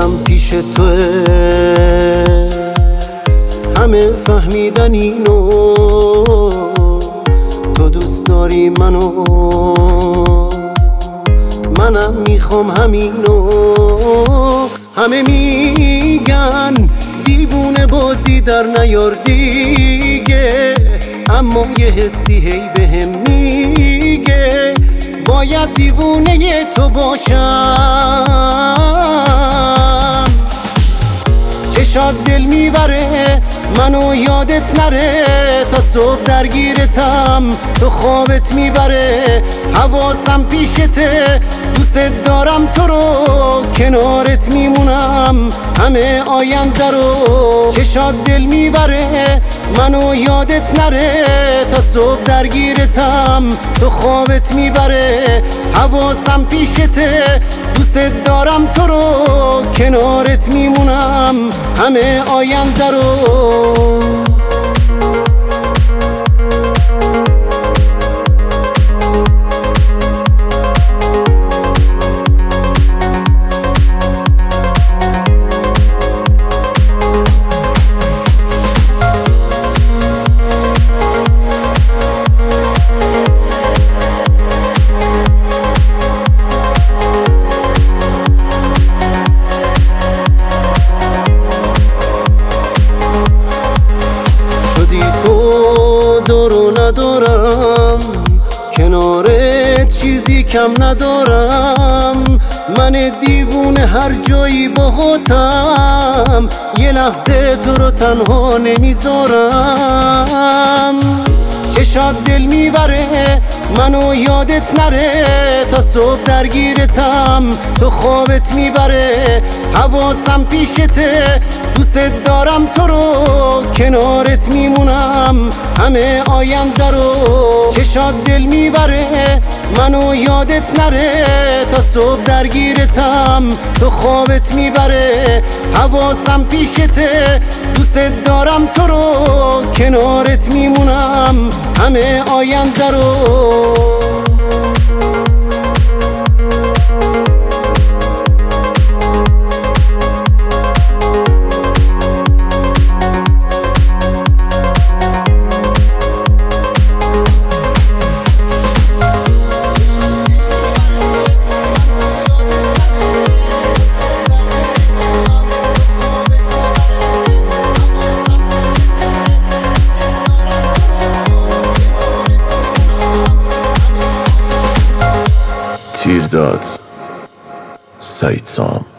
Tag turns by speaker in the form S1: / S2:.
S1: دلم پیش توه، همه فهمیدن اینو، تو دوست داری منو، منم میخوام همینو. همه میگن دیوونه بازی در نیار دیگه، اما یه حسی هی بهم میگه باید دیوونه تو باشم. چشات دل میبره منو یادت نره، تا صبح درگیرتم تو خوابت میبره، حواسم پیشته دوست دارم تو رو، کنارت میمونم همه آینده رو. چشات دل میبره منو یادت نره، تا صبح درگیرتم تو خوابت میبره، حواسم پیشته دوست دارم تو رو، کنارت میمونم همه آینده رو. دارو ندارم کنارت چیزی کم ندارم، من دیوونه هر جایی باهاتم، یه لحظه تو رو تنها نمیذارم. چشات دل میبره منو یادت نره، تا صبح درگیرتم تو خوابت میبره، حواسم پیشته دوست دارم تو رو، کنارت میمونم همه آینده رو. چشات دل میبره منو یادت نره، تا صبح درگیرتم تو خوابت میبره، حواسم پیشته دوست دارم تو رو، کنارت میمونم همه آینده رو.
S2: تیرداد سعید سام.